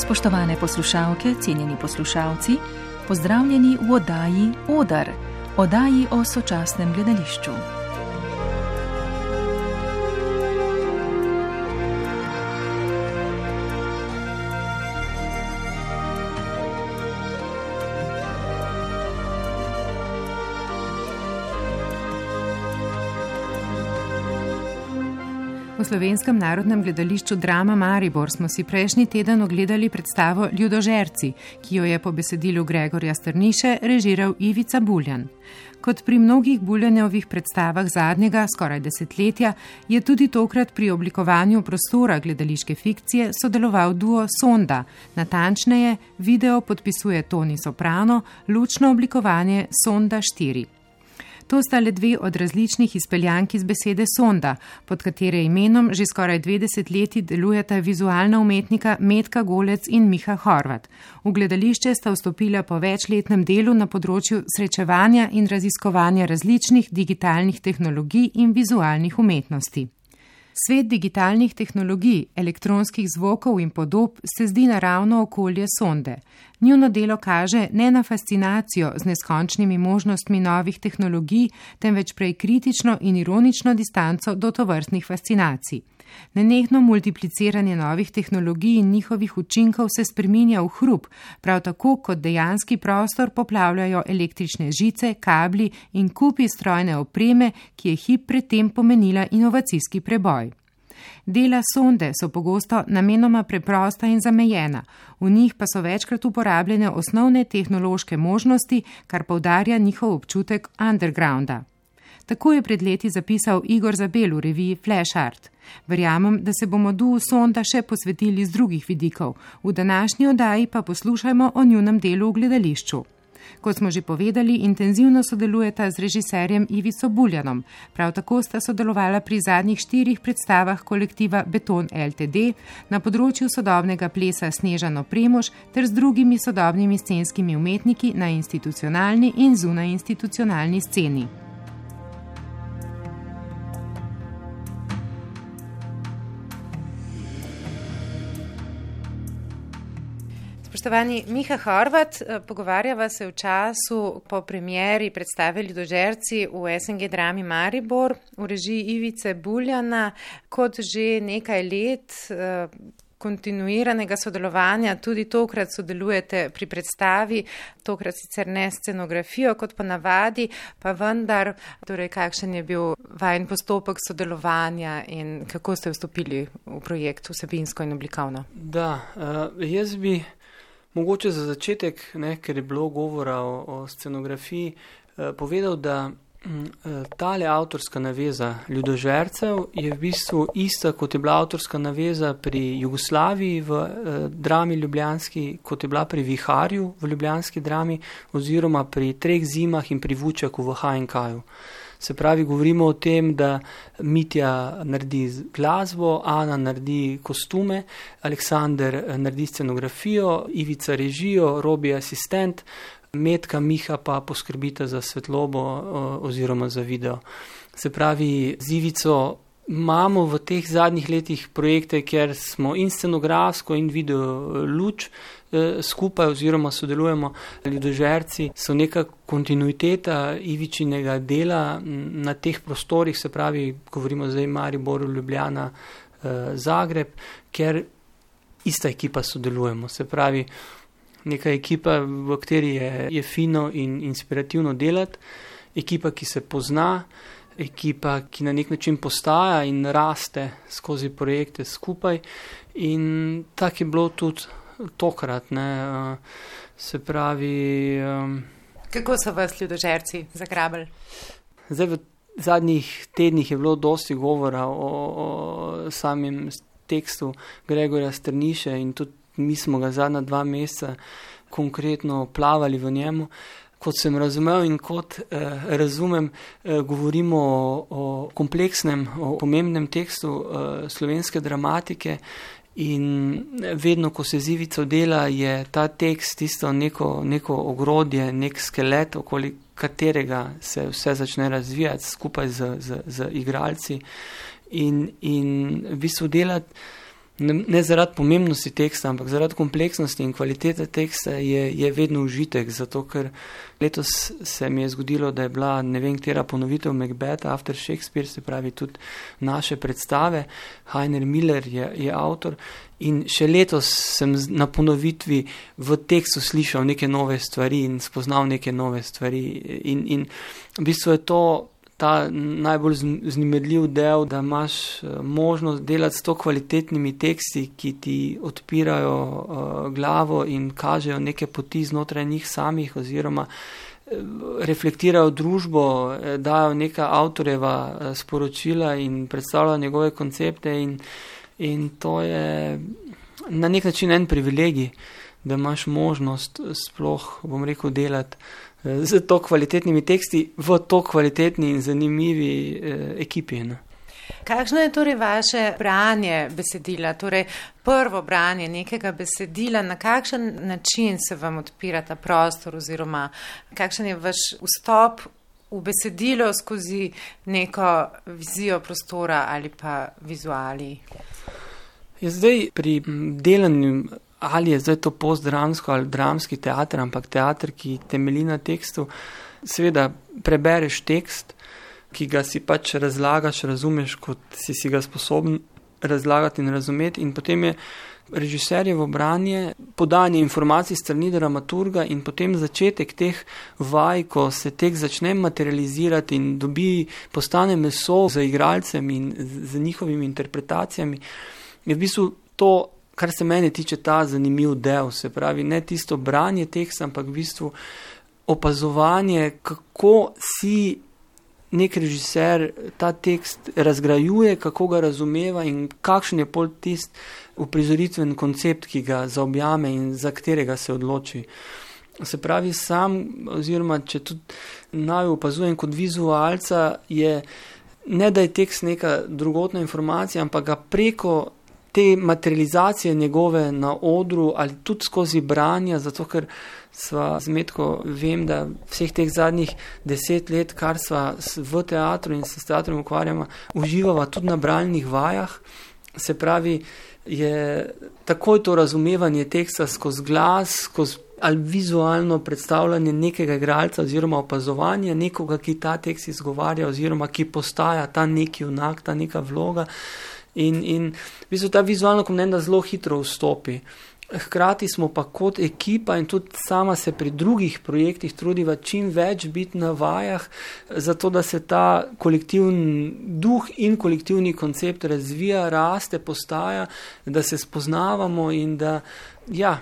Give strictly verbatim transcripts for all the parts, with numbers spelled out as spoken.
Spoštovane poslušalke, cenjeni poslušalci, pozdravljeni v oddaji Odar, oddaji o sočasnem gledališču. V Slovenskem narodnem gledališču Drama Maribor smo si prejšnji teden ogledali predstavo Ljudožerci, ki jo je po besedilu Gregorja Strniše režiral Ivica Buljan. Kot pri mnogih Buljanjevih predstavah zadnjega, skoraj desetletja, je tudi tokrat pri oblikovanju prostora gledališke fikcije sodeloval duo Sonda, natančneje video podpisuje Toni Soprano, lučno oblikovanje Sonda štiri. To sta le dve od različnih izpeljank iz besede sonda, pod katere imenom že skoraj dve desetletji delujeta vizualna umetnika Metka Golec in Miha Horvat. V gledališče sta vstopila po večletnem delu na področju srečevanja in raziskovanja različnih digitalnih tehnologij in vizualnih umetnosti. Svet digitalnih tehnologij, elektronskih zvokov in podob se zdi naravno okolje sonde. Njuno delo kaže ne na fascinacijo z neskončnimi možnostmi novih tehnologij, temveč prej kritično in ironično distanco do tovrstnih fascinacij. Nenehno multipliciranje novih tehnologij in njihovih učinkov se spreminja v hrup, prav tako kot dejanski prostor poplavljajo električne žice, kabli in kupi strojne opreme, ki je hip predtem pomenila inovacijski preboj. Dela sonde so pogosto namenoma preprosta in zamejena, v njih pa so večkrat uporabljene osnovne tehnološke možnosti, kar poudarja njihov občutek undergrounda. Tako je pred leti zapisal Igor Zabel v reviji Flash Art. Verjamem, da se bomo duu Sonda še posvetili z drugih vidikov, v današnji oddaji pa poslušajmo o njunem delu v gledališču. Kot smo že povedali, intenzivno sodelujeta z režiserjem Ivico Buljanom. Prav tako sta sodelovala pri zadnjih štirih predstavah kolektiva Beton Ltd, na področju sodobnega plesa Snežano Premož ter z drugimi sodobnimi scenskimi umetniki na institucionalni in zunajinstitucionalni sceni. Spoštovani Miha Horvat, pogovarjava se v času po premieri predstave Ljudožerci v S N G Drami Maribor v režiji Ivice Buljana. Kot že nekaj let kontinuiranega sodelovanja, tudi tokrat sodelujete pri predstavi, tokrat sicer ne scenografijo kot pa navadi, pa vendar, torej kakšen je bil vajen postopek sodelovanja in kako ste vstopili v projekt vsebinsko in oblikovno? Da, jaz bi mogoče za začetek, ne, ker je bilo govora o, o scenografiji, eh, povedal, da eh, tale avtorska naveza Ljudožercev je v bistvu ista, kot je bila avtorska naveza pri Jugoslaviji v eh, drami ljubljanski, kot je bila pri Viharju v ljubljanski drami oziroma pri Treh zimah in pri Vučaku v H N K-ju. Se pravi, govorimo o tem, da Mitja naredi glasbo, Ana naredi kostume, Aleksander naredi scenografijo, Ivica režijo, Robi asistent, Metka, Miha pa poskrbita za svetlobo oziroma za video. Se pravi, z Ivico imamo v teh zadnjih letih projekte, kjer smo in scenografsko in video luč skupaj oziroma sodelujemo. Ljudožerci so neka kontinuiteta Ivičinega dela na teh prostorih, se pravi, govorimo zdaj Maribor, Ljubljana, Zagreb, kjer ista ekipa sodelujemo. Se pravi, neka ekipa, v kateri je, je fino in inspirativno delati, ekipa, ki se pozna, ekipa, ki na nek način postaja in raste skozi projekte skupaj in tak je bilo tudi tokrat, ne, se pravi... Um, Kako so vas Ljudožerci zagrabili? Zdaj v zadnjih tednih je bilo dosti govora o, o samem tekstu Gregorja Strniše in tudi mi smo ga zadnja dva meseca konkretno plavali v njemu. Kot sem razumel in kot eh, razumem, eh, govorimo o, o kompleksnem, o pomembnem tekstu eh, slovenske dramatike. In vedno, ko se z Ivico dela, je ta tekst tisto neko, neko ogrodje, nek skelet, okoli katerega se vse začne razvijati skupaj z, z, z igralci. In, in v bistvu delati ne, ne zaradi pomembnosti teksta, ampak zaradi kompleksnosti in kvalitete teksta je, je vedno užitek, zato ker letos se mi je zgodilo, da je bila ne vem katera ponovitev Macbetha After Shakespeare, se pravi tudi naše predstave, Heiner Miller je, je avtor in še letos sem na ponovitvi v tekstu slišal neke nove stvari in spoznal neke nove stvari in, in v bistvu je to ta najbolj vznemirljiv del, da imaš možnost delati s to kvalitetnimi teksti, ki ti odpirajo uh, glavo in kažejo neke poti znotraj njih samih oziroma reflektirajo družbo, dajo neka avtorjeva sporočila in predstavljajo njegove koncepte in, in to je na nek način en privilegij, da imaš možnost sploh, bom rekel, delati z to kvalitetnimi teksti v to kvalitetni in zanimivi eh, ekipi. Ne? Kakšno je torej vaše branje besedila, torej prvo branje nekega besedila, na kakšen način se vam odpira ta prostor oziroma kakšen je vaš vstop v besedilo skozi neko vizijo prostora ali pa vizuali? Je zdaj pri delanju ali je zdaj to postdramsko ali dramski teater, ampak teater, ki temelji na tekstu, seveda prebereš tekst, ki ga si pač razlagaš, razumeš, kot si si ga sposoben razlagati in razumeti in potem je režiserjevo branje, podanje informacij strani dramaturga in potem začetek teh vaj, ko se tekst začne materializirati in dobi, postane meso za igralcem in z njihovimi interpretacijami, je v bistvu to, kar se mene tiče, ta zanimiv del, se pravi, ne tisto branje teksta, ampak v bistvu opazovanje, kako si nek režiser ta tekst razgrajuje, kako ga razumeva in kakšen je pol tist uprizoritven koncept, ki ga zaobjame in za katerega se odloči. Se pravi, sam, oziroma če tudi naj opazujem kot vizualca, je ne da je tekst neka drugotna informacija, ampak ga preko te materializacije njegove na odru ali tudi skozi branja, zato ker sva z Metko, vem, da vseh teh zadnjih deset let, kar sva v teatru in se s teatrom ukvarjamo, uživava tudi na bralnih vajah, se pravi, je takoj to razumevanje teksta skozi glas, skozi ali vizualno predstavljanje nekega igralca oziroma opazovanje nekoga, ki ta tekst izgovarja oziroma ki postaja ta neki junak, ta neka vloga. In, in v bistvu ta vizualna komponenta zelo hitro vstopi. Hkrati smo pa kot ekipa in tudi sama se pri drugih projektih trudiva čim več biti na vajah, zato da se ta kolektivni duh in kolektivni koncept razvija, raste, postaja, da se spoznavamo in da ja,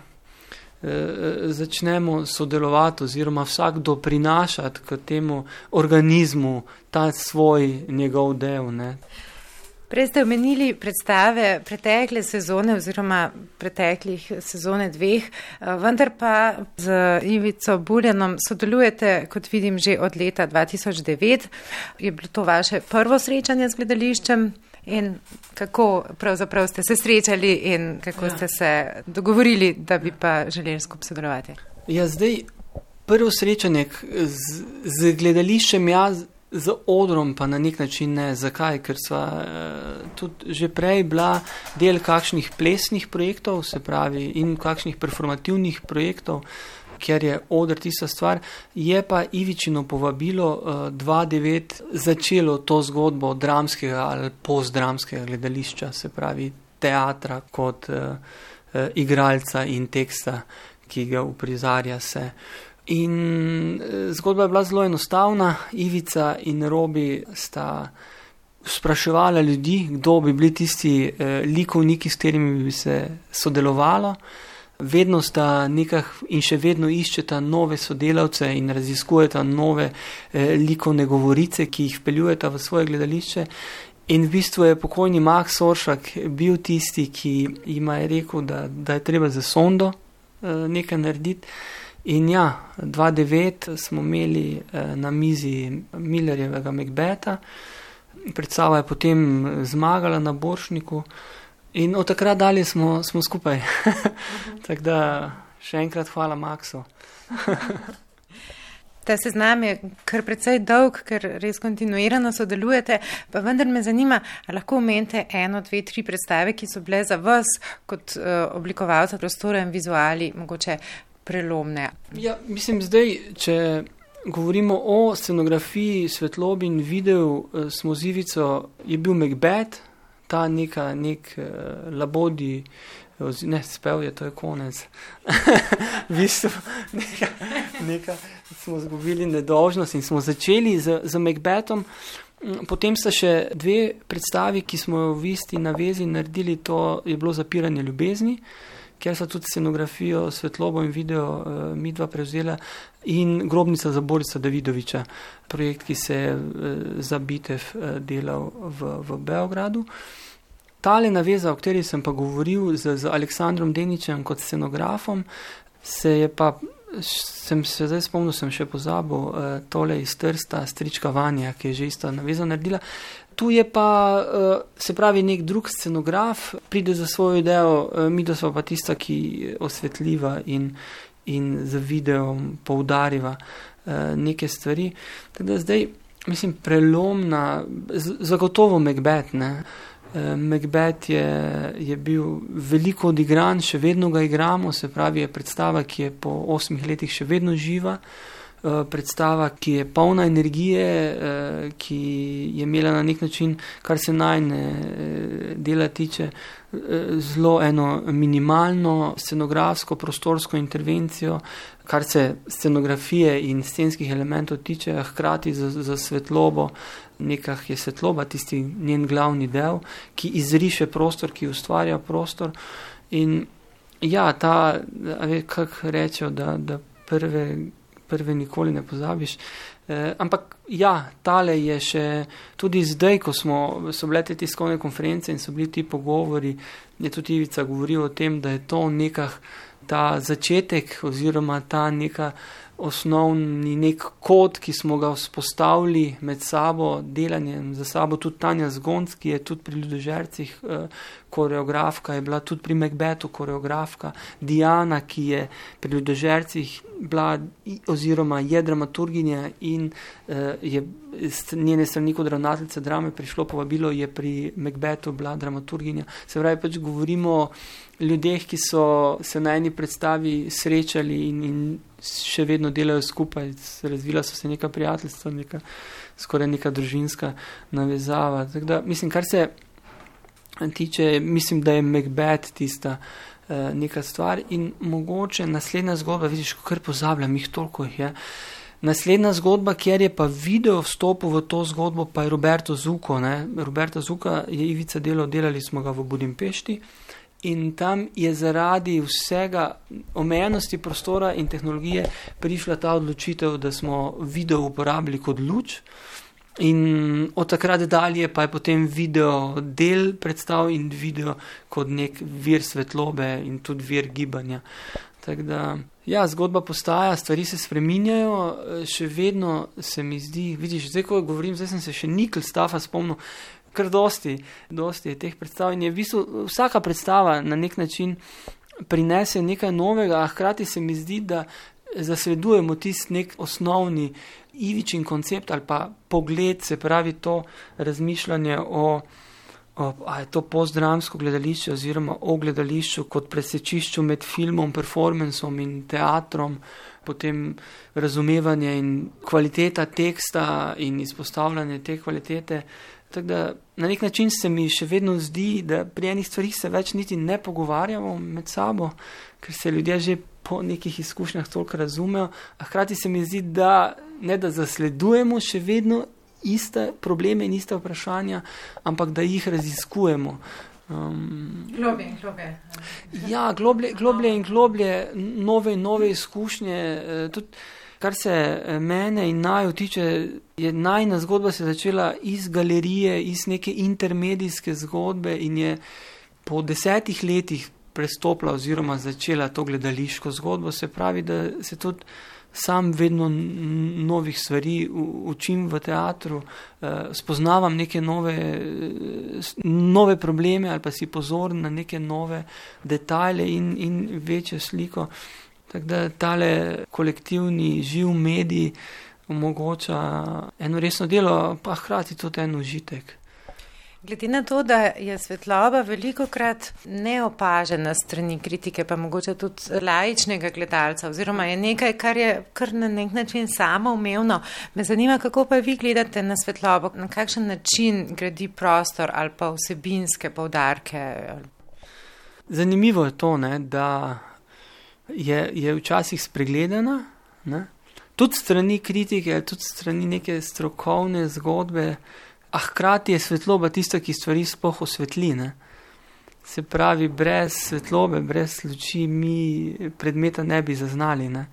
začnemo sodelovati oziroma vsakdo prinašati k temu organizmu ta svoj njegov del, ne. Prej ste omenili predstave pretekle sezone oziroma preteklih sezone dveh, vendar pa z Ivico Buljanom sodelujete, kot vidim, že od leta dva tisoč devet. Je bilo to vaše prvo srečanje z gledališčem in kako pravzaprav ste se srečali in kako ja. ste se dogovorili, da bi pa želeli skupaj sodelovati? Ja, zdaj prvo srečanje z, z gledališčem jaz z odrom pa na nek način ne. Zakaj? Ker sva eh, tudi že prej bila del kakšnih plesnih projektov, se pravi, in kakšnih performativnih projektov, kjer je oder tista stvar. Je pa Ivičino povabilo eh, dva tisoč devet začelo to zgodbo dramskega ali postdramskega gledališča, se pravi teatra kot eh, eh, igralca in teksta, ki ga uprizarja se. In zgodba je bila zelo enostavna. Ivica in Robi sta spraševala ljudi, kdo bi bili tisti eh, likovniki, s katerimi bi se sodelovalo. Vedno sta nekaj in še vedno iščeta nove sodelavce in raziskujeta nove eh, likovne govorice, ki jih vpeljujeta v svoje gledališče. In v bistvu je pokojni Max Soršak bil tisti, ki jima je rekel, da, da je treba za sondo eh, nekaj narediti. In ja, dva tisoč devet smo imeli eh, na mizi Millerjevega Macbetha, predstava je potem zmagala na Borštniku in od takrat dalje smo, smo skupaj. Tako da še enkrat hvala Maxu. Ta seznam je kar precej dolg, ker res kontinuirano sodelujete, pa vendar me zanima, ali lahko omenite eno, dve, tri predstave, ki so bile za vas kot uh, oblikovalca prostora in vizuali mogoče prelomne. Ja, mislim zdaj, če govorimo o scenografiji, svetlobi in videu, uh, smo z Ivico, je bil Macbeth, ta neka, nek uh, labodi, ne, spev je, to je konec. V bistvu, neka, neka, smo zgubili nedolžnost in smo začeli z, z Macbethom. Potem sta še dve predstavi, ki smo jo v isti navezi naredili, to je bilo Zapiranje ljubezni, kjer so tudi scenografijo, svetlobo in video uh, midva prevzela, in Grobnica za Borisa Davidoviča, projekt, ki se je uh, za Bitev uh, delal v, v Beogradu. Tale naveza, o kateri sem pa govoril z, z Aleksandrom Deničem kot scenografom, se je pa, sem se zdaj spomnil, sem še pozabil, uh, tole iz Trsta, strička Vanja, ki je že isto navezo naredila. Tu je pa, uh, se pravi, nek drug scenograf, pride za svojo idejo, uh, midva sva pa tista, ki osvetljiva in, in z videom poudariva uh, neke stvari. Teda zdaj, mislim, prelomna, z, zagotovo Macbeth, ne. Macbeth je, je bil veliko odigran, še vedno ga igramo, se pravi, je predstava, ki je po osmih letih še vedno živa, predstava, ki je polna energije, ki je imela na nek način, kar se najne dela tiče, zelo eno minimalno scenografsko, prostorsko intervencijo, kar se scenografije in scenskih elementov tiče, hkrati za, za svetlobo, nekaj je svetloba, tisti njen glavni del, ki izriše prostor, ki ustvarja prostor. In ja, ta, kako rečejo, da, da prve, prve nikoli ne pozabiš. Eh, ampak ja, tale je še tudi zdaj, ko smo, so bile te tiskovne konference in so bili ti pogovori, je tudi Ivica govoril o tem, da je to nekah ta začetek oziroma ta neka osnovni nek kod, ki smo ga vzpostavili med sabo, delanjem za sabo. Tudi Tanja Zgonc, ki je tudi pri Ljudožercih eh, koreografka, je bila tudi pri Macbethu koreografka. Diana, ki je pri Ljudožercih bila oziroma je dramaturginja in eh, je z njene strani kot ravnateljica drame prišlo povabilo, je pri Macbethu bila dramaturginja. Se pravi, pač govorimo o ljudeh, ki so se na eni predstavi srečali in, in še vedno delajo skupaj, razvila so se neka prijateljstva, neka, skoraj neka družinska navezava. Tako da, mislim, kar se tiče, mislim, da je Macbeth tista uh, neka stvar in mogoče naslednja zgodba, vidiš, kar pozabljam, jih toliko jih je. Naslednja zgodba, kjer je pa video vstopil v to zgodbo, pa je Roberto Zucco. Ne? Roberto Zucca je Ivica delal, delali smo ga v Budimpešti. In tam je zaradi vsega omejenosti prostora in tehnologije prišla ta odločitev, da smo video uporabili kot luč. In od takrat dalje pa je potem video del predstav in video kot nek vir svetlobe in tudi vir gibanja. Tako da, ja, zgodba postaja, stvari se spreminjajo, še vedno se mi zdi, vidiš, zdaj ko govorim, zdaj sem se še Nikl Staffa spomnil, kar dosti, dosti je teh predstav in je v bistvu vsaka predstava na nek način prinese nekaj novega, a hkrati se mi zdi, da zasledujemo tisti nek osnovni Ivičin koncept ali pa pogled, se pravi to razmišljanje o, o a je to postdramsko gledališče oziroma o gledališču kot presečišču med filmom, performansom in teatrom, potem razumevanje in kvaliteta teksta in izpostavljanje te kvalitete. Tako da na nek način se mi še vedno zdi, da pri enih stvarih se več niti ne pogovarjamo med sabo, ker se ljudje že po nekih izkušnjah toliko razumejo, a hkrati se mi zdi, da ne da zasledujemo še vedno iste probleme in iste vprašanja, ampak da jih raziskujemo. Um, globlje in globlje. Ja, globlje, globlje in globlje, nove in nove izkušnje, tudi kar se mene in naju tiče, je najna zgodba se začela iz galerije, iz neke intermedijske zgodbe in je po desetih letih prestopila oziroma začela to gledališko zgodbo. Se pravi, da se tudi sam vedno novih stvari učim v teatru, spoznavam neke nove, nove probleme ali pa si pozoren na neke nove detajle in, in večjo sliko. Tako da tale kolektivni živ medij omogoča eno resno delo, pa hkrati tudi en užitek. Glede na to, da je svetloba velikokrat neopažena strani kritike, pa mogoče tudi laičnega gledalca, oziroma je nekaj, kar je kar na nek način samoumevno. Me zanima, kako pa vi gledate na svetlobo, na kakšen način gradi prostor ali pa vsebinske poudarke? Zanimivo je to, ne, da je, je včasih spregledana, ne, tudi strani kritike, tudi strani neke strokovne zgodbe, a hkrati je svetloba tista, ki stvari sploh osvetli, ne. Se pravi, brez svetlobe, brez luči mi predmeta ne bi zaznali, ne.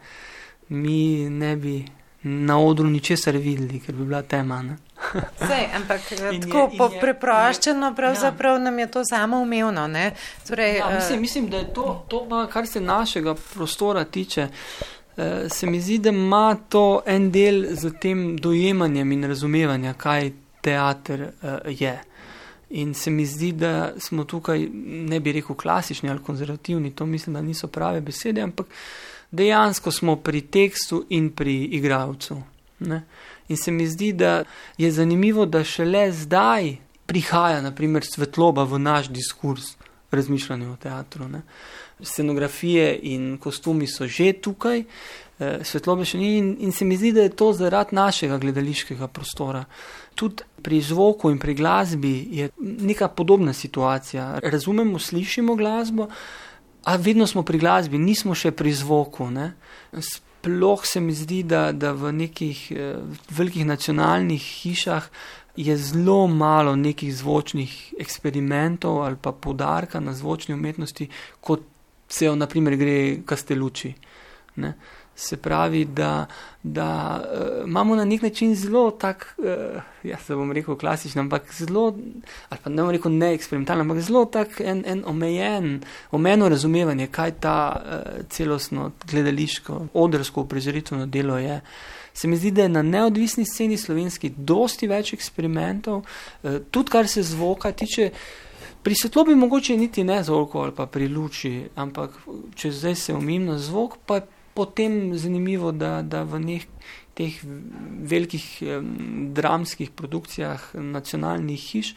Mi ne bi na odru ničesar videli, ker bi bila tema, ne. Sej, ampak tako po preproščeno pravzaprav ja. Nam je to samoumevno, ne. Torej, ja, mislim, mislim, da je to, to kar se našega prostora tiče, se mi zdi, da ima to en del z tem dojemanjem in razumevanja, kaj teater uh, je. In se mi zdi, da smo tukaj, ne bi rekel klasični ali konzervativni, to mislim, da niso prave besede, ampak dejansko smo pri tekstu in pri igralcu. Ne? In se mi zdi, da je zanimivo, da šele zdaj prihaja, na primer, svetloba v naš diskurs razmišljanja o teatru. Ne? Scenografije in kostumi so že tukaj, eh, svetlobe še ni in, in se mi zdi, da je to zaradi našega gledališkega prostora. Tudi pri zvoku in pri glasbi je neka podobna situacija. Razumemo, slišimo glasbo, a vedno smo pri glasbi, nismo še pri zvoku. Ne? Sploh se mi zdi, da, da v nekih eh, velikih nacionalnih hišah je zelo malo nekih zvočnih eksperimentov ali pa poudarka na zvočni umetnosti, kot se jo, na primer, gre Castellucci. Ne? Se pravi, da, da uh, imamo na nek način zelo tak, uh, jaz se bom rekel klasično, ampak zelo, ali pa ne bom rekel neeksperimentalno, ampak zelo tak en, en omejen, omejeno razumevanje, kaj ta uh, celostno gledališko, odrsko uprizoritveno delo je. Se mi zdi, da je na neodvisni sceni slovenski dosti več eksperimentov, uh, tudi kar se zvoka tiče. Pri svetlobi mogoče niti ne zvoku ali pa pri luči, ampak če zdaj se omim na zvok, pa je potem zanimivo, da, da v nek teh velikih eh, dramskih produkcijah nacionalnih hiš,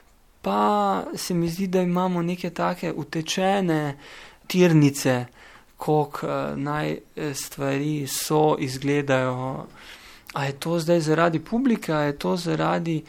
pa se mi zdi, da imamo neke take utečene tirnice, koliko eh, naj stvari so, izgledajo. A je to zdaj zaradi publike, a je to zaradi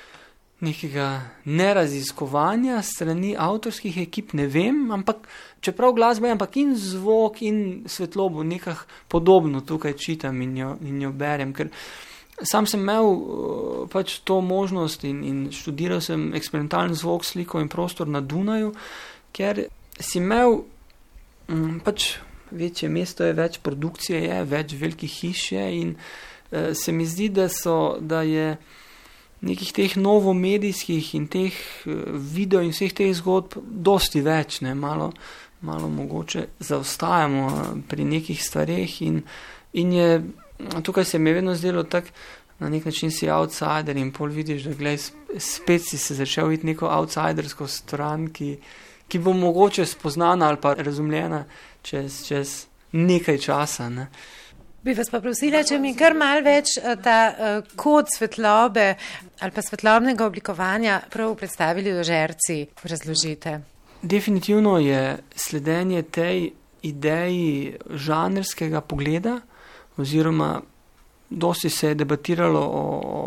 nekega neraziskovanja strani avtorskih ekip, ne vem, ampak čeprav glasba je, ampak in zvok in svetlobo nekaj podobno tukaj čitam in jo, in jo berem, ker sam sem imel uh, pač to možnost in, in študiral sem eksperimentalni zvok, sliko in prostor na Dunaju, ker si imel um, pač večje mesto je, več produkcije je, več velikih hiš je in uh, se mi zdi, da so, da je nekih teh novomedijskih in teh video in vseh teh zgodb dosti več, ne, malo, malo mogoče zaostajamo pri nekih stvareh in, in je, tukaj se mi je vedno zdelo tak, na nek način si outsider in pol vidiš, da glej, spet si se začel videti neko outsidersko stran, ki, ki bo mogoče spoznana ali pa razumljena čez, čez nekaj časa, ne. Bi vas pa prosila, če mi kar malo več ta uh, kod svetlobe ali pa svetlobnega oblikovanja prav predstavili dožerci, razložite. Definitivno je sledenje tej ideji žanrskega pogleda, oziroma dosti se je debatiralo o,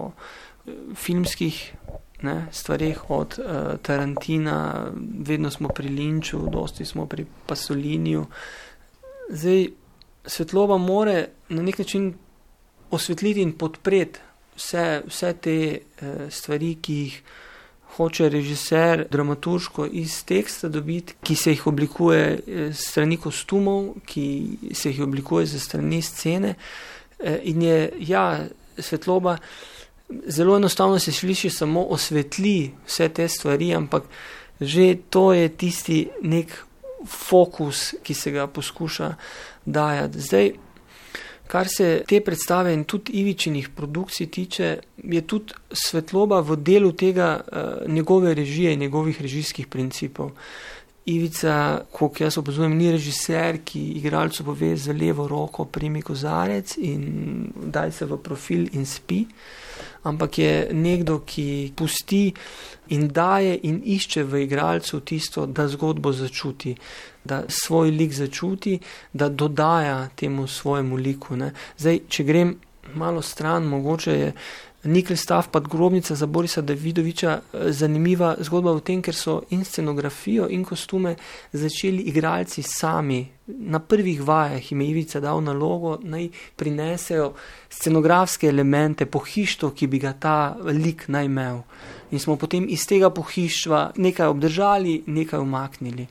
o filmskih ne, stvareh od uh, Tarantina, vedno smo pri Lynchu, dosti smo pri Pasoliniju. Zdaj, svetloba more na nek način osvetliti in podpreti vse, vse te eh, stvari, ki jih hoče režiser dramaturško iz teksta dobiti, ki se jih oblikuje eh, strani kostumov, ki se jih oblikuje ze strani scene. Eh, in je, ja, svetloba zelo enostavno se sliši samo osvetli vse te stvari, ampak že to je tisti nek fokus, ki se ga poskuša dajati. Zdaj, kar se te predstave in tudi Ivičinih produkcij tiče, je tudi svetloba v delu tega uh, njegove režije in njegovih režijskih principov. Ivica, koliko jaz opazujem, ni režiser, ki igralcu pove z levo roko primi kozarec in daj se v profil in spi, ampak je nekdo, ki pusti in daje in išče v igralcu tisto, da zgodbo začuti, da svoj lik začuti, da dodaja temu svojemu liku. Ne. Zdaj, če grem malo stran, mogoče je Nikl Stav pa Grobnica za Borisa Davidoviča zanimiva zgodba v tem, ker so in scenografijo in kostume začeli igralci sami. Na prvih vajah jim je Ivica dal nalogo, naj prinesejo scenografske elemente, pohištvo, ki bi ga ta lik naj imel. In smo potem iz tega pohištva nekaj obdržali, nekaj umaknili.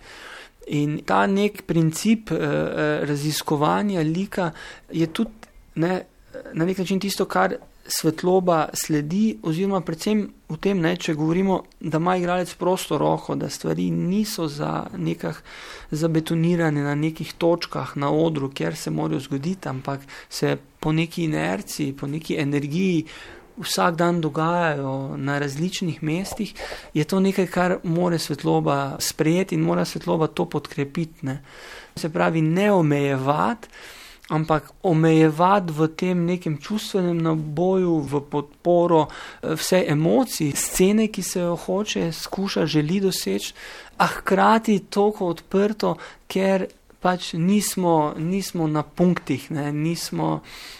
In ta nek princip eh, raziskovanja lika je tudi ne, na nek način tisto, kar svetloba sledi, oziroma predvsem v tem, ne, če govorimo, da ima igralec prosto roko, da stvari niso za nekah zabetonirane na nekih točkah na odru, kjer se morajo zgoditi, ampak se po neki inerciji, po neki energiji vsak dan dogajajo na različnih mestih, je to nekaj, kar mora svetloba sprejeti in mora svetloba to podkrepiti. Ne. Se pravi, ne omejevati, ampak omejevati v tem nekem čustvenem naboju, v podporo vse emocij, scene, ki se jo hoče, skuša, želi doseči, a hkrati toliko odprto, ker pač nismo, nismo na punktih, ne, nismo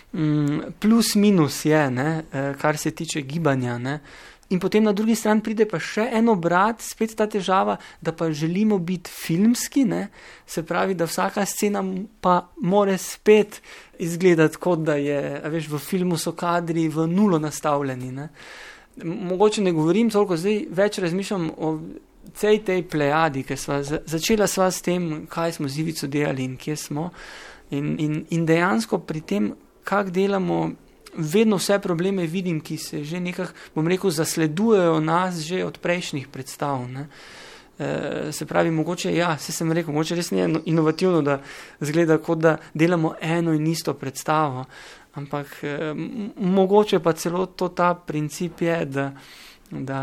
mm, plus minus je, ne, kar se tiče gibanja, ne. In potem na drugi strani pride pa še en obrat, spet ta težava, da pa želimo biti filmski, ne? Se pravi, da vsaka scena pa more spet izgledati, kot da je, a veš, v filmu so kadri v nulo nastavljeni. Ne? Mogoče ne govorim toliko, zdaj več razmišljam o cej tej plejadi, ker sva, začela sva s tem, kaj smo z Ivico delali in kje smo. In, in, in dejansko pri tem, kak delamo, vedno vse probleme vidim, ki se že nekaj, bom rekel, zasledujejo nas že od prejšnjih predstav. Ne? E, se pravi, mogoče, ja, se sem rekel, mogoče res ni inovativno, da zgleda, kot da delamo eno in isto predstavo, ampak e, mogoče pa celo to ta princip je, da, da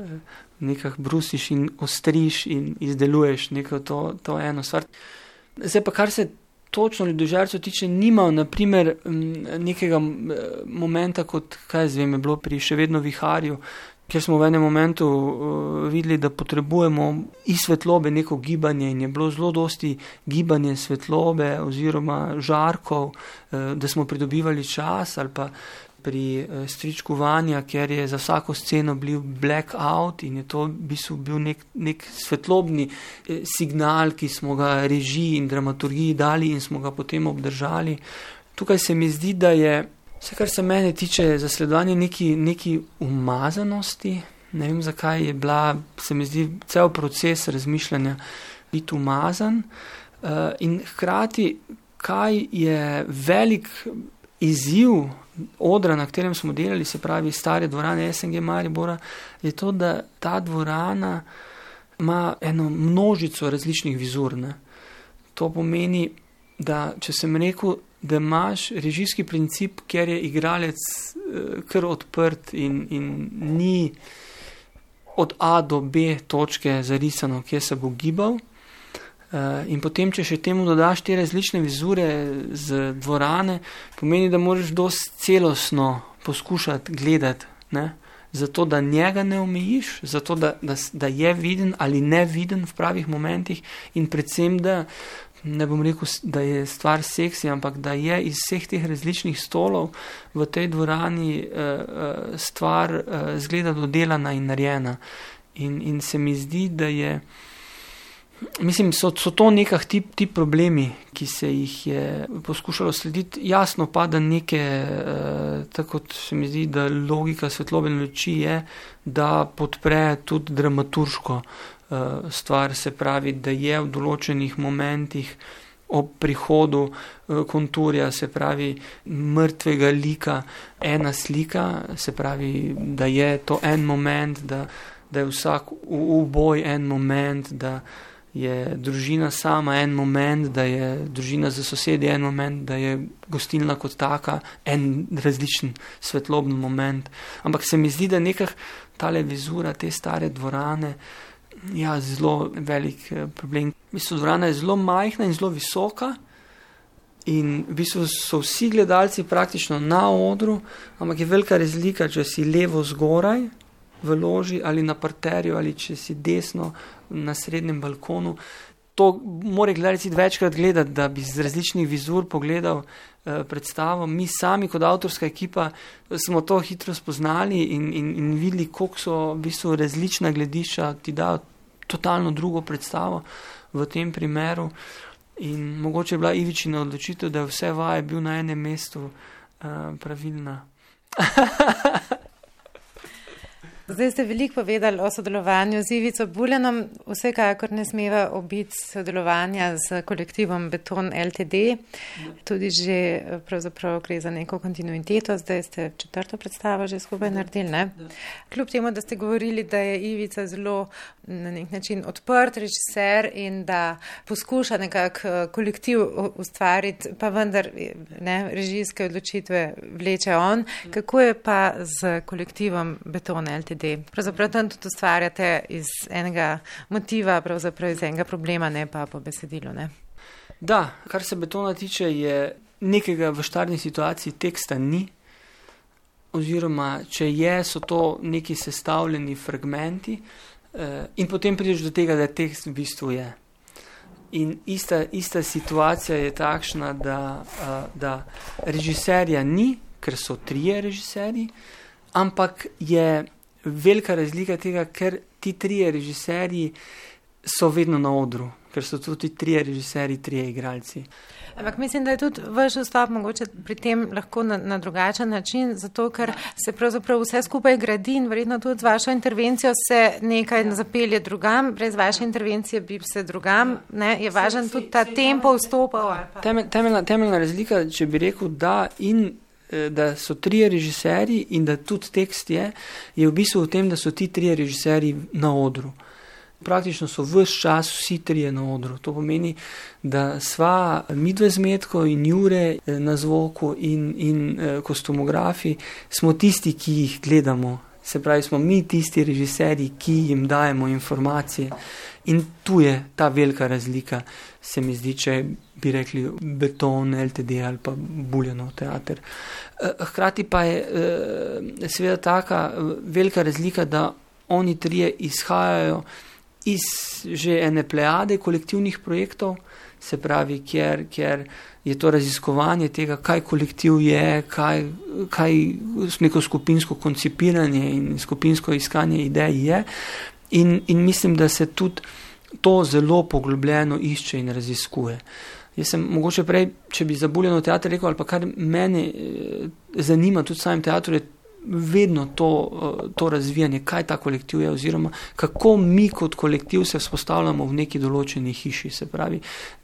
nekaj brusiš in ostriš in izdeluješ neko to, to eno stvar. Zdaj pa, kar se točno Ljudožercev tiče, nimajo naprimer nekega momenta, kot kaj zvem, je bilo pri Še vedno viharju, kjer smo v enem momentu uh, videli, da potrebujemo iz svetlobe neko gibanje in je bilo zelo dosti gibanje svetlobe oziroma žarkov, uh, da smo pridobivali čas, ali pa pri uh, stričku Vanja, ker je za vsako sceno bil blackout in je to v bistvu bil nek, nek svetlobni eh, signal, ki smo ga režiji in dramaturgiji dali in smo ga potem obdržali. Tukaj se mi zdi, da je vse, kar se mene tiče, zasledovanje neki, neki umazanosti. Ne vem, zakaj je bila, se mi zdi, cel proces razmišljanja biti umazan. Uh, in hkrati, kaj je velik izziv odra, na katerem smo delali, se pravi stare dvorane S N G Maribora, je to, da ta dvorana ima eno množico različnih vizur. Ne. To pomeni, da če sem rekel, da imaš režijski princip, kjer je igralec eh, kar odprt in, in ni od A do B točke zarisano, kje se bo gibal. Uh, in potem, če še temu dodaš te različne vizure z dvorane, pomeni, da moraš dosti celostno poskušati gledati, ne? Zato, da njega ne omejiš, zato, da, da, da je viden ali ne viden v pravih momentih in predvsem, da ne bom rekel, da je stvar seksi, ampak da je iz vseh teh različnih stolov v tej dvorani uh, stvar uh, zgleda dodelana in narejena. In, in se mi zdi, da je Mislim, so, so to nekaj ti, ti problemi, ki se jih je poskušalo slediti. Jasno pa, da neke, eh, tako se mi zdi, da logika svetlobe luči je, da podpre tudi dramaturško eh, stvar, se pravi, da je v določenih momentih ob prihodu eh, konturja, se pravi, mrtvega lika, ena slika, se pravi, da je to en moment, da, da je vsak uboj en moment, da je družina sama en moment, da je družina za sosedi en moment, da je gostilna kot taka en različen svetlobni moment. Ampak se mi zdi, da nekaj tale vizura, te stare dvorane, ja, zelo velik problem. V bistvu dvorana je zelo majhna in zelo visoka in v bistvu so vsi gledalci praktično na odru, ampak je velika razlika, če si levo zgoraj v loži ali na parterju ali če si desno na srednjem balkonu. To mora gledalci večkrat gledati, da bi z različnih vizur pogledal eh, predstavo. Mi sami kot avtorska ekipa smo to hitro spoznali in, in, in videli, koliko so v bistvu različna gledišča, ti dajo totalno drugo predstavo v tem primeru. In mogoče je bila Ivičina odločitev, da je vse vaje bil na enem mestu eh, pravilna. Zdaj ste veliko povedali o sodelovanju z Ivico Buljanom, vsekakor ne smeva obiti sodelovanja z kolektivom Beton L T D, tudi že pravzaprav gre za neko kontinuiteto, zdaj ste četrto predstavo že skupaj naredili, ne? Kljub temu, da ste govorili, da je Ivica zelo na nek način odprt režiser in da poskuša nekako kolektiv ustvariti, pa vendar ne, režijske odločitve vleče on, kako je pa z kolektivom Beton L T D? Pravzaprav tam tudi ustvarjate iz enega motiva, pravzaprav iz enega problema, ne pa po besedilu, ne? Da, kar se Betona tiče, je nekega v štartni situaciji teksta ni, oziroma če je, so to neki sestavljeni fragmenti eh, in potem prideš do tega, da tekst v bistvu je. In ista, ista situacija je takšna, da, uh, da režiserja ni, ker so trije režiserji, ampak je velika razlika tega, ker ti trije režiserji so vedno na odru, ker so tudi trije režiserji, trije igralci. Ampak mislim, da je tudi vaš vstop mogoče pri tem lahko na, na drugačen način, zato ker se pravzaprav vse skupaj gradi in verjetno tudi z vašo intervencijo se nekaj zapelje drugam, brez vaše intervencije bi se drugam, ne, je važen tudi ta tempo vstopov. Temelj, temeljna, temeljna razlika, če bi rekel da in da so trije režiserji in da tudi tekst je, je v bistvu v tem, da so ti trije režiserji na odru. Praktično so ves čas vsi trije na odru. To pomeni, da sva midve z Metko in Jure na zvoku in, in kostumografi smo tisti, ki jih gledamo. Se pravi, smo mi tisti režiserji, ki jim dajemo informacije. In tu je ta velika razlika, se mi zdi, če bi rekli Beton, L T D ali pa Buljanov teater. Hkrati pa je seveda taka velika razlika, da oni trije izhajajo iz že ene plejade kolektivnih projektov, se pravi, kjer, kjer je to raziskovanje tega, kaj kolektiv je, kaj, kaj neko skupinsko koncipiranje in skupinsko iskanje idej je. In, in mislim, da se tudi to zelo poglobljeno išče in raziskuje. Jaz sem mogoče prej, če bi za Buljanov teater rekel, ali pa kar mene zanima tudi samim teatru, je vedno to, to razvijanje, kaj ta kolektiv je, oziroma kako mi kot kolektiv se vzpostavljamo v neki določeni hiši. Se pravi,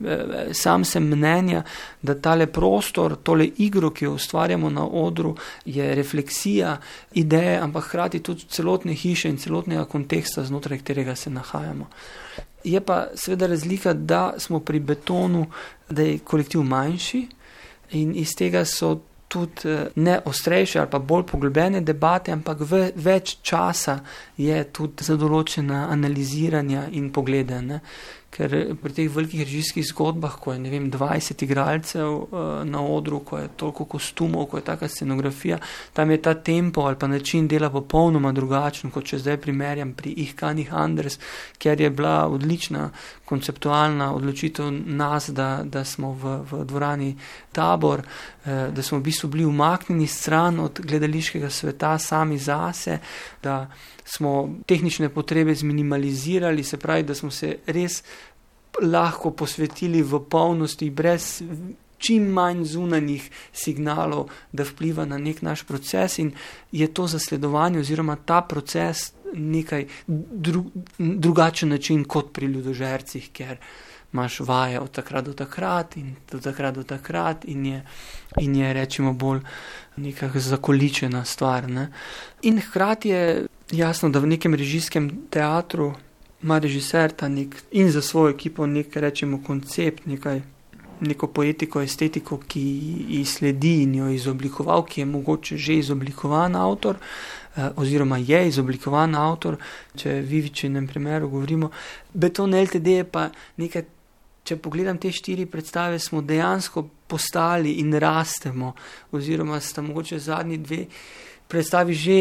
sam sem mnenja, da tale prostor, tole igro, ki jo ustvarjamo na odru, je refleksija ideje, ampak hkrati tudi celotne hiše in celotnega konteksta, znotraj katerega se nahajamo. Je pa seveda razlika, da smo pri Betonu, da je kolektiv manjši in iz tega so tudi ne ostrejše ali pa bolj poglobljene debate, ampak v, več časa je tudi za določena analiziranja in poglede, ne? Ker pri teh velikih režijskih zgodbah, ko je, ne vem, dvajset igralcev uh, na odru, ko je toliko kostumov, ko je taka scenografija, tam je ta tempo ali pa način dela popolnoma drugačen, kot če zdaj primerjam pri Ich kann nicht anders, ker je bila odlična konceptualna odločitev nas, da, da smo v, v dvorani Tabor, eh, da smo v bistvu bili umaknjeni stran od gledališkega sveta sami zase, da smo tehnične potrebe zminimalizirali, se pravi, da smo se res lahko posvetili v polnosti, brez čim manj zunanjih signalov, da vpliva na nek naš proces, in je to zasledovanje oziroma ta proces nekaj dru, drugačen način kot pri ljudožercih, ker imaš vaje od takrat do takrat in do takrat do takrat in je, in je rečemo bolj nekako zakoličena stvar. Ne? In hkrati je jasno, da v nekem režijskem teatru ima režiser ta nek in za svojo ekipo nek, rečemo, koncept, nekaj neko poetiko, estetiko, ki ji sledi in jo izoblikoval, ki je mogoče že izoblikovan avtor, oziroma je izoblikovan avtor, če Vivičinem primeru govorimo. Beton L T D je pa nekaj, če pogledam te štiri predstave, smo dejansko postali in rastemo, oziroma sta mogoče zadnji dve predstavi že,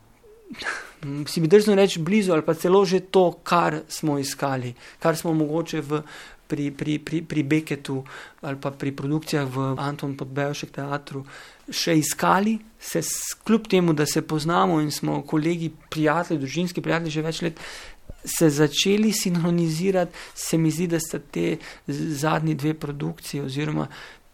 si bi drzno reči, blizu ali pa celo že to, kar smo iskali, kar smo mogoče v pri, pri, pri, pri Beketu ali pa pri produkcijah v Anton Podbevšek teatru še iskali, se kljub temu, da se poznamo in smo kolegi, prijatelji, družinski prijatelji že več let, se začeli sinhronizirati, se mi zdi, da sta te zadnji dve produkcije oziroma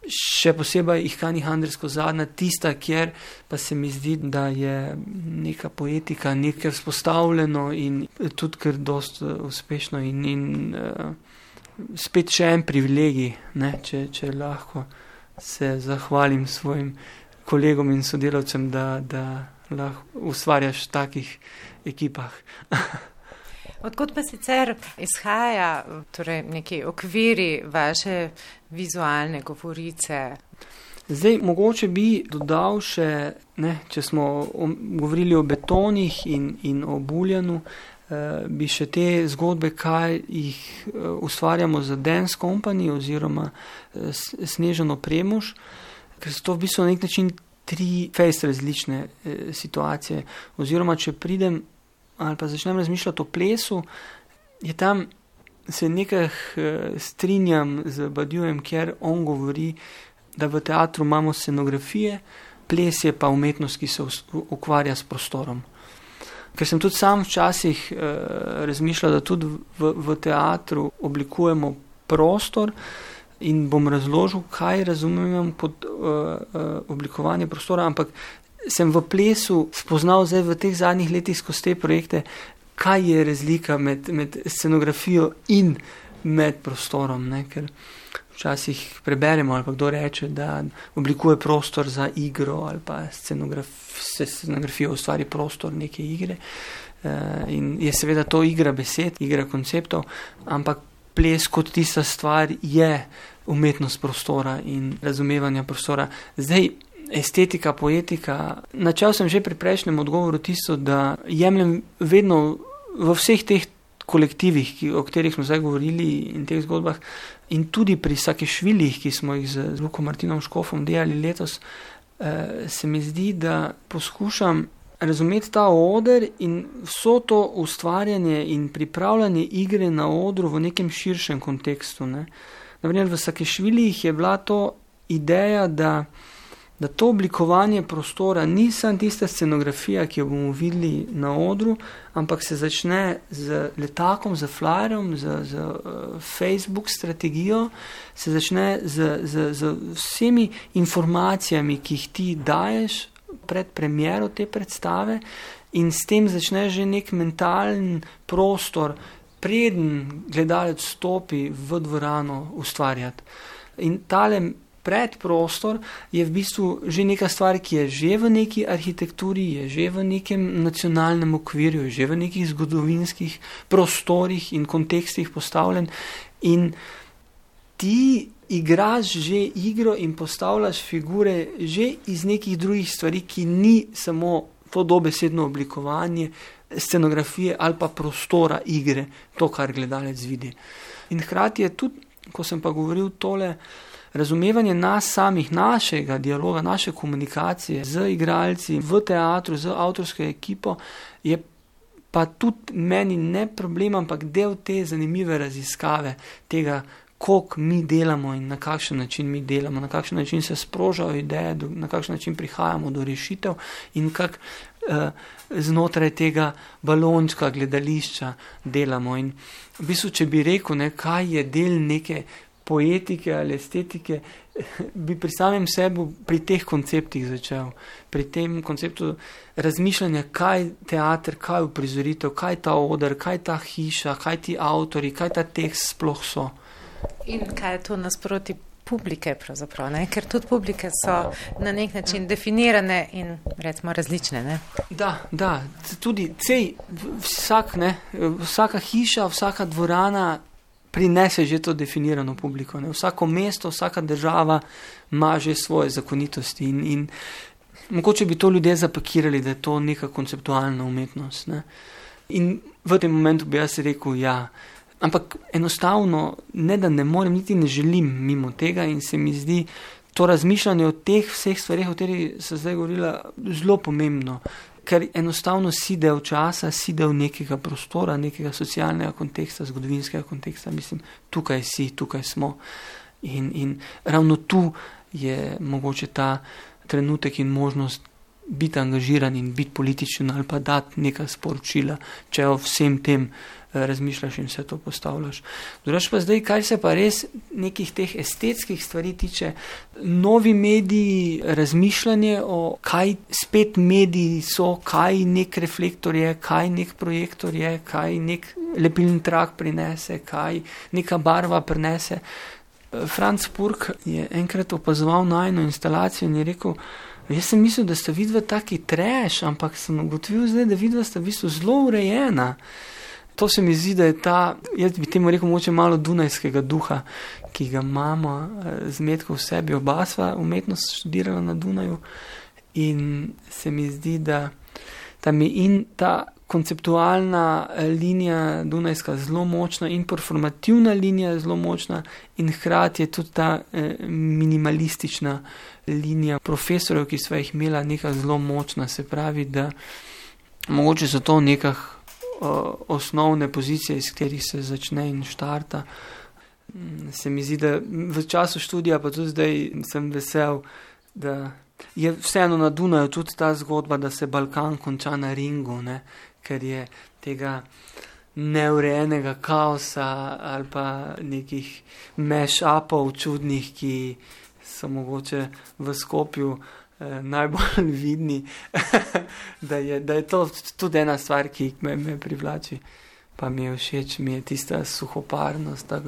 še posebej Ihkani Handrsko zadnja, tista, kjer pa se mi zdi, da je neka poetika, nekaj vzpostavljeno in tudi kar dost uspešno in, in uh, spet še en privilegij, ne, če, če lahko se zahvalim svojim kolegom in sodelavcem, da, da lahko ustvarjaš v takih ekipah. Odkot pa sicer izhaja torej neki okviri vaše vizualne govorice? Zdaj, mogoče bi dodal še, ne, če smo o, govorili o betonih in, in o Buljanu, eh, bi še te zgodbe, kaj jih eh, ustvarjamo za Dance Company oziroma eh, Snežano Premuž, ker so to v bistvu na nek način tri fejst različne eh, situacije. Oziroma, če pridem ali pa začnem razmišljati o plesu, je tam se nekaj eh, strinjam z Badioujem, kjer on govori, da v teatru imamo scenografije, ples je pa umetnost, ki se ukvarja s prostorom. Ker sem tudi sam včasih eh, razmišljal, da tudi v, v teatru oblikujemo prostor in bom razložil, kaj razumem pod uh, uh, oblikovanje prostora, ampak sem v plesu spoznal zdaj v teh zadnjih letih skozi te projekte, kaj je razlika med, med scenografijo in med prostorom, ne? Ker včasih preberemo ali pa kdo reče, da oblikuje prostor za igro ali pa scenograf, scenografijo ustvari prostor neke igre uh, in je seveda to igra besed, igra konceptov, ampak ples kot tista stvar je umetnost prostora in razumevanja prostora. Zdaj, estetika, poetika, načel sem že pri prejšnjem odgovoru tisto, da jemljem vedno v vseh teh kolektivih, ki, o katerih smo zdaj govorili in teh zgodbah in tudi pri Sakešvilih, ki smo jih z Lukom Martinom Škofom delali letos, eh, se mi zdi, da poskušam razumeti ta oder in vso to ustvarjanje in pripravljanje igre na odru v nekem širšem kontekstu. Ne. Naprimer, v Sakešvilih je bila to ideja, da da to oblikovanje prostora ni samo tista scenografija, ki jo bomo videli na odru, ampak se začne z letakom, z flyerjem, z, z uh, Facebook strategijo, se začne z, z, z vsemi informacijami, ki jih ti daješ pred premiero te predstave in s tem začne že nek mentalen prostor, preden gledalec stopi v dvorano ustvarjati. In tale predprostor je v bistvu že neka stvar, ki je že v neki arhitekturi, je že v nekem nacionalnem okvirju, je že v nekih zgodovinskih prostorih in kontekstih postavljen in ti igraš že igro in postavljaš figure že iz nekih drugih stvari, ki ni samo to dobesedno oblikovanje scenografije ali pa prostora igre, to, kar gledalec vidi. In hkrati je tudi, ko sem pa govoril tole, razumevanje nas samih, našega dialoga, naše komunikacije z igralci v teatru, z avtorsko ekipo, je pa tudi meni ne problem, ampak del te zanimive raziskave tega, koliko mi delamo in na kakšen način mi delamo, na kakšen način se sprožajo ideje, na kakšen način prihajamo do rešitev in kak uh, znotraj tega balončka gledališča delamo. In v bistvu, če bi rekel, ne, kaj je del neke poetike ali estetike, bi pri samem sebi pri teh konceptih začel. Pri tem konceptu razmišljanja, kaj teater, kaj uprizoritev, kaj ta oder, kaj ta hiša, kaj ti avtori, kaj ta tekst sploh so. In kaj je to nasproti publike pravzaprav, ne? Ker tudi publike so na nek način definirane in recimo različne, ne? Da, da, tudi cej, vsak, ne, vsaka hiša, vsaka dvorana prinese že to definirano publiko. Ne. Vsako mesto, vsaka država ima že svoje zakonitosti in, in mogoče bi to ljudje zapakirali, da je to neka konceptualna umetnost. Ne. In v tem momentu bi jaz rekel, ja, ampak enostavno ne, da ne morem, niti ne želim mimo tega in se mi zdi to razmišljanje o teh vseh stvarih, o kateri se zdaj govorila, zelo pomembno, ker enostavno si del časa, si del nekega prostora, nekega socialnega konteksta, zgodovinskega konteksta, mislim, tukaj si, tukaj smo in, in ravno tu je mogoče ta trenutek in možnost biti angažiran in biti političen ali pa dati neka sporočila, če o vsem tem razmišljaš in vse to postavljaš. Drugače pa zdaj, kaj se pa res nekih teh estetskih stvari tiče, novi mediji, razmišljanje o kaj spet mediji so, kaj nek reflektor je, kaj nek projektor je, kaj nek lepilni trak prinese, kaj neka barva prinese. Franc Purg je enkrat opazoval najino instalacijo in je rekel, jaz sem mislil, da sta vidva taki trash, ampak sem ugotovil zdaj, da vidva sta v bistvu zelo urejena. To se mi zdi, da je ta, jaz bi temu rekel, moče malo dunajskega duha, ki ga imamo z Metko v sebi, oba sva umetnost študirala na Dunaju in se mi zdi, da tam je in ta konceptualna linija dunajska zelo močna in performativna linija zelo močna in hkrati je tudi ta eh, minimalistična linija profesorjev, ki sva jih imela neka zelo močna, se pravi, da mogoče so to nekah osnovne pozicije, iz katerih se začne in štarta. Se mi zdi, da v času študija, pa tudi zdaj sem vesel, da je vseeno na Dunaju tudi ta zgodba, da se Balkan konča na ringu, ne? Ker je tega neurejenega kaosa ali pa nekih mash-upov čudnih, ki so mogoče v Skopju najbolj vidni, da, je, da je to tudi ena stvar, ki me, me privlači. Pa mi je všeč, mi je tista suhoparnost, tak,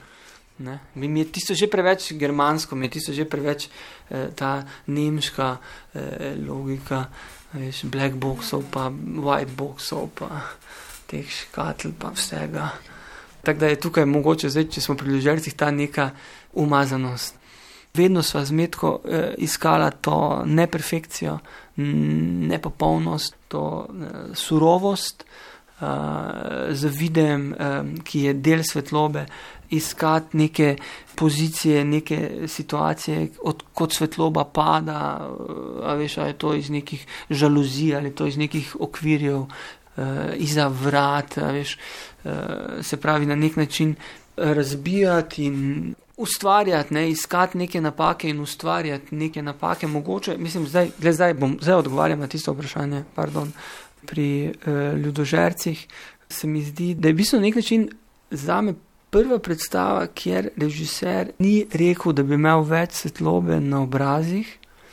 ne. Mi je tisto že preveč germansko, mi je tisto že preveč eh, ta nemška eh, logika, veš, black boxov pa white boxov pa teh škatl pa vsega. Tako da je tukaj mogoče zdaj, če smo pri Ljudožercih, ta neka umazanost. Vedno sva z Metko eh, iskala to neperfekcijo, nepopolnost, to eh, surovost eh, z videem, eh, ki je del svetlobe, iskati neke pozicije, neke situacije, od, kot svetloba pada, a veš, a je to iz nekih žaluzij, ali to iz nekih okvirjev, eh, iza vrat, a veš, eh, se pravi na nek način razbijati in ustvarjati, ne, iskati neke napake in ustvarjati neke napake, mogoče, mislim, zdaj, gled, zdaj bom, zdaj odgovarjam na tisto vprašanje, pardon, pri eh, Ljudožercih, se mi zdi, da je v bistvu nek način zame prva predstava, kjer režiser ni rekel, da bi imel več svetlobe na obrazih,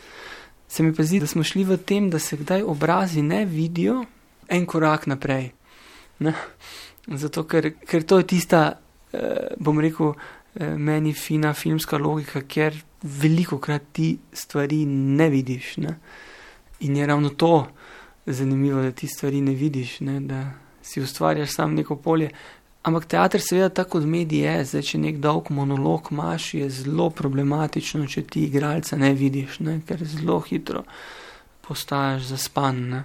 se mi pa zdi, da smo šli v tem, da se kdaj obrazi ne vidijo, en korak naprej, ne, zato, ker, ker to je tista, eh, bom rekel, meni fina filmska logika, ker veliko krat ti stvari ne vidiš, ne? In je ravno to zanimivo, da ti stvari ne vidiš, ne? Da si ustvarjaš sam neko polje. Ampak teater seveda tako kot medij je, zdaj, če nek dolg monolog imaš, je zelo problematično, če ti igralca ne vidiš, ne? Ker zelo hitro postajaš zaspan, ne?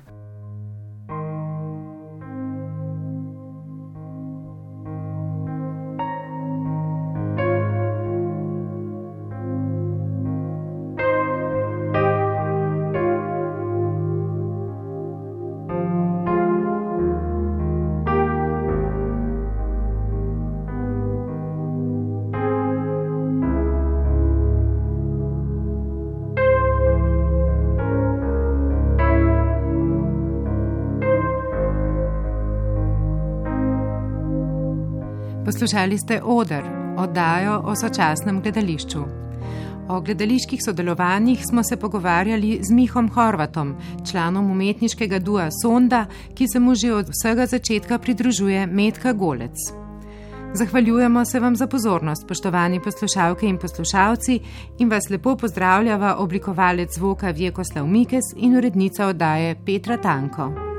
Poslušali ste Oder, oddajo o sočasnem gledališču. O gledaliških sodelovanjih smo se pogovarjali z Mihom Horvatom, članom umetniškega dua Sonda, ki se mu že od vsega začetka pridružuje Metka Golec. Zahvaljujemo se vam za pozornost, spoštovani poslušalke in poslušalci, in vas lepo pozdravljava oblikovalec zvoka Vjekoslav Mikes in urednica oddaje Petra Tanko.